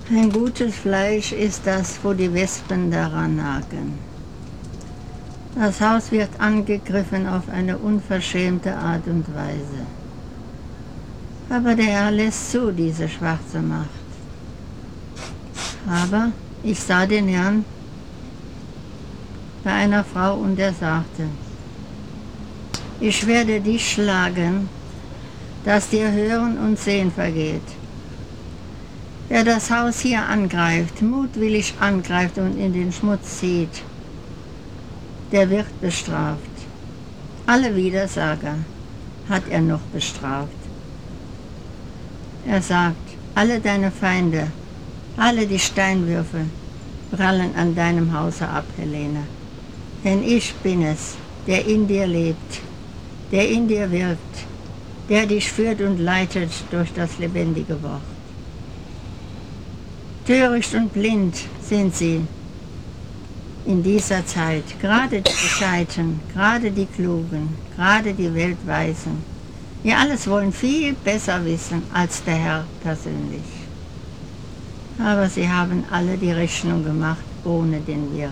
Ein gutes Fleisch ist das, wo die Wespen daran nagen. Das Haus wird angegriffen auf eine unverschämte Art und Weise. Aber der Herr lässt zu, diese schwarze Macht. Aber ich sah den Herrn bei einer Frau und er sagte, ich werde dich schlagen, dass dir Hören und Sehen vergeht. Wer das Haus hier angreift, mutwillig angreift und in den Schmutz zieht, der wird bestraft. Alle Widersager hat er noch bestraft. Er sagt, alle deine Feinde, alle die Steinwürfe prallen an deinem Hause ab, Helene. Denn ich bin es, der in dir lebt, der in dir wirkt, der dich führt und leitet durch das lebendige Wort. Töricht und blind sind sie in dieser Zeit, gerade die Gescheiten, gerade die Klugen, gerade die Weltweisen. Wir alles wollen viel besser wissen als der Herr persönlich. Aber sie haben alle die Rechnung gemacht ohne den Wirt.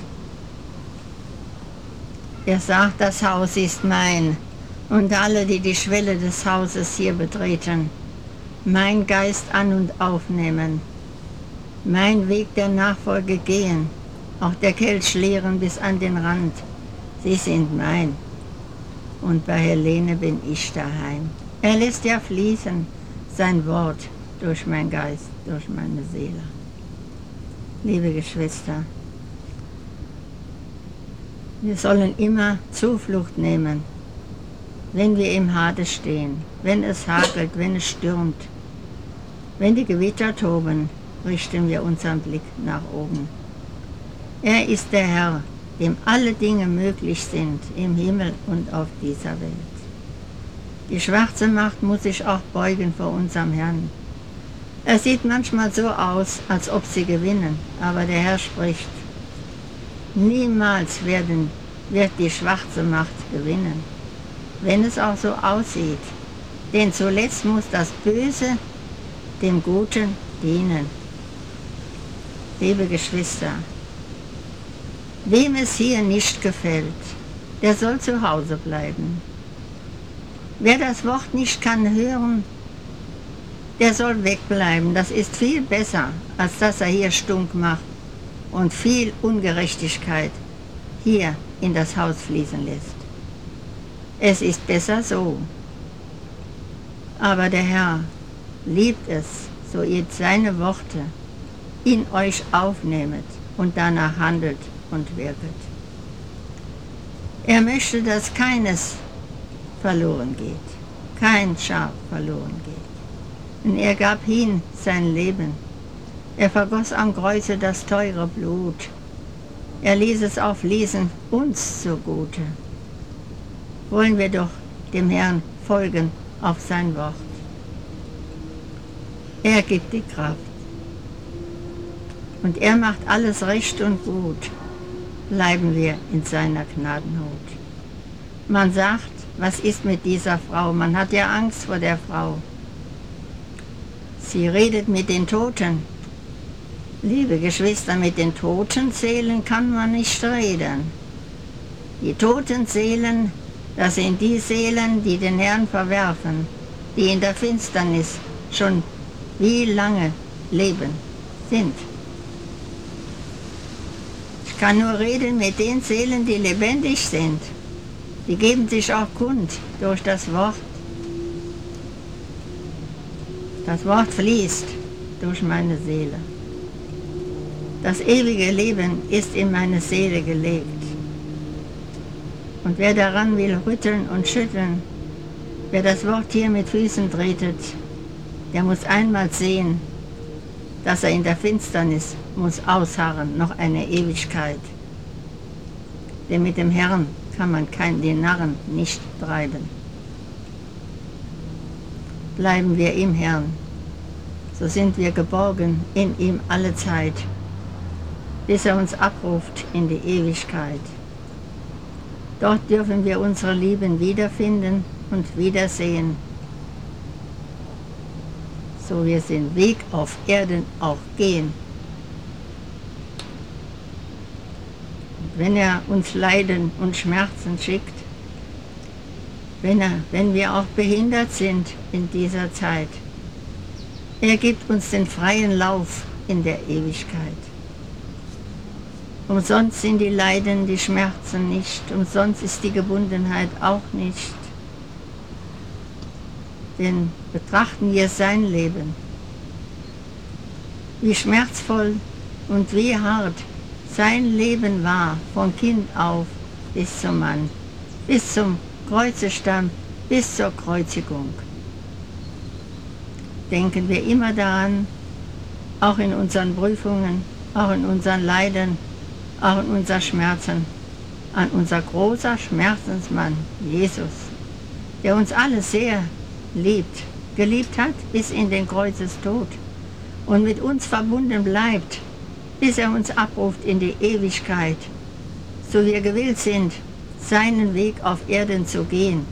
Er sagt, das Haus ist mein und alle, die die Schwelle des Hauses hier betreten, mein Geist an und aufnehmen, mein Weg der Nachfolge gehen, auch der Kelch leeren bis an den Rand. Sie sind mein. Und bei Helene bin ich daheim. Er lässt ja fließen sein Wort durch meinen Geist, durch meine Seele. Liebe Geschwister, wir sollen immer Zuflucht nehmen, wenn wir im Hades stehen, wenn es hagelt, wenn es stürmt, wenn die Gewitter toben, richten wir unseren Blick nach oben. Er ist der Herr, dem alle Dinge möglich sind, im Himmel und auf dieser Welt. Die schwarze Macht muss sich auch beugen vor unserem Herrn. Es sieht manchmal so aus, als ob sie gewinnen, aber der Herr spricht, niemals wird die schwarze Macht gewinnen, wenn es auch so aussieht. Denn zuletzt muss das Böse dem Guten dienen. Liebe Geschwister, wem es hier nicht gefällt, der soll zu Hause bleiben. Wer das Wort nicht kann hören, der soll wegbleiben. Das ist viel besser, als dass er hier stunk macht und viel Ungerechtigkeit hier in das Haus fließen lässt. Es ist besser so. Aber der Herr liebt es, so ihr seine Worte in euch aufnehmet und danach handelt und wirket. Er möchte, dass keines verloren geht, kein Schaf verloren geht. Und er gab hin sein Leben. Er vergoss am Kreuze das teure Blut. Er ließ es auch fließen uns zugute. Wollen wir doch dem Herrn folgen auf sein Wort. Er gibt die Kraft. Und er macht alles recht und gut. Bleiben wir in seiner Gnadenhut. Man sagt, was ist mit dieser Frau? Man hat ja Angst vor der Frau. Sie redet mit den Toten. Liebe Geschwister, mit den toten Seelen kann man nicht reden. Die toten Seelen, das sind die Seelen, die den Herrn verwerfen, die in der Finsternis schon wie lange leben sind. Ich kann nur reden mit den Seelen, die lebendig sind. Die geben sich auch kund durch das Wort. Das Wort fließt durch meine Seele. Das ewige Leben ist in meine Seele gelegt. Und wer daran will rütteln und schütteln, wer das Wort hier mit Füßen tretet, der muss einmal sehen, dass er in der Finsternis muss ausharren, noch eine Ewigkeit. Denn mit dem Herrn kann man den Narren nicht treiben. Bleiben wir im Herrn, so sind wir geborgen in ihm alle Zeit, bis er uns abruft in die Ewigkeit. Dort dürfen wir unsere Lieben wiederfinden und wiedersehen. so wir den Weg auf Erden auch gehen. Und wenn er uns Leiden und Schmerzen schickt, wenn wir auch behindert sind in dieser Zeit, er gibt uns den freien Lauf in der Ewigkeit. Umsonst sind die Leiden, die Schmerzen nicht, umsonst ist die Gebundenheit auch nicht. Denn betrachten wir sein Leben, wie schmerzvoll und wie hart sein Leben war, von Kind auf bis zum Mann, bis zum Kreuzestamm, bis zur Kreuzigung. Denken wir immer daran, auch in unseren Prüfungen, auch in unseren Leiden, auch in unseren Schmerzen, an unser großer Schmerzensmann, Jesus, der uns alle sehr geliebt hat bis in den Kreuzestod und mit uns verbunden bleibt, bis er uns abruft in die Ewigkeit, so wir gewillt sind, seinen Weg auf Erden zu gehen.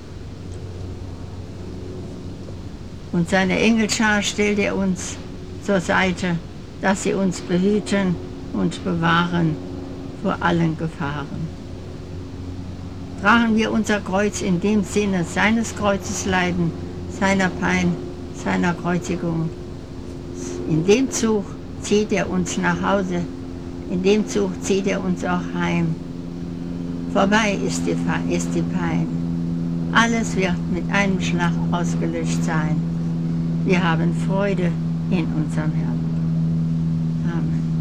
Und seine Engelschar stellt er uns zur Seite, dass sie uns behüten und bewahren vor allen Gefahren. Tragen wir unser Kreuz in dem Sinne seines Kreuzes Leiden, seiner Pein, seiner Kreuzigung. In dem Zug zieht er uns nach Hause, in dem Zug zieht er uns auch heim. Vorbei ist die Pein. Alles wird mit einem Schlag ausgelöscht sein. Wir haben Freude in unserem Herrn. Amen.